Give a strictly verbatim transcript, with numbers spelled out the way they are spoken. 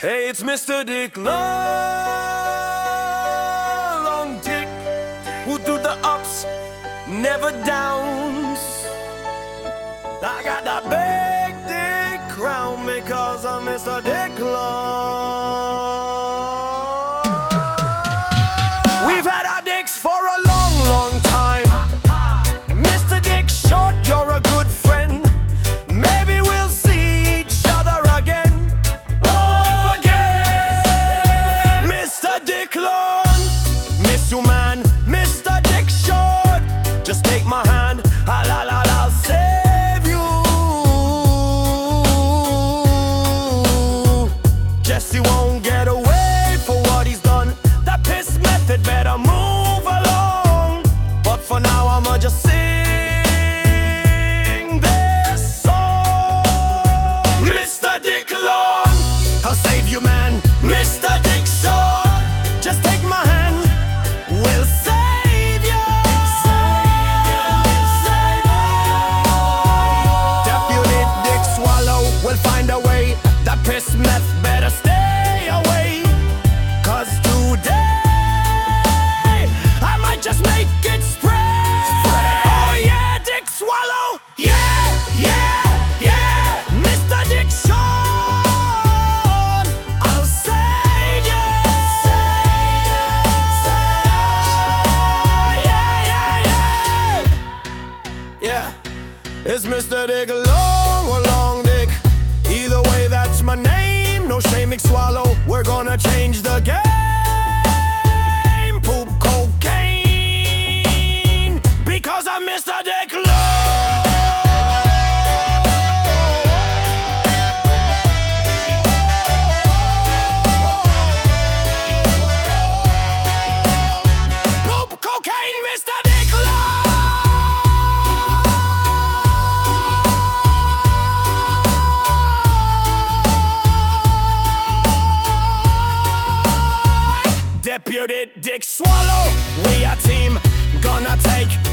Hey, it's Mister Dick Long Dick, who do the ups, never downs. I got that big dick crown because I'm Mister Dick Long. We've had our dicks for a long, long time. Mister Dick Short, you're a good friend. Maybe we'll see each other again. Oh, again. Mister Dick Long, miss you, man. Mister Dick Short, just take my hand. I'll, I'll, I'll, I'll save you. Jesse won't get away for what he's done. That piss method better move along. But for now, I'ma just sing this song. Mister Dick Long, I'll save you, man. Mister Dick Short, just take my hand. We'll save you. Deputy Dick Swallow will find a way. That piss meth better stay away. Cause today I might just make it spread. Oh yeah, Dick Swallow. Yeah, yeah, yeah. Mister Dick Short, I'll save you. Yeah, yeah, yeah. Yeah, it's Mister Dick Long or Long Dick. Either way, that's my name. No shame, Dick Swallow. We're gonna change the game. Poop cocaine because I'm Mister Dick Long. Poop cocaine, Mister Dick Long. Deputy Dick Swallow, we a team, gonna take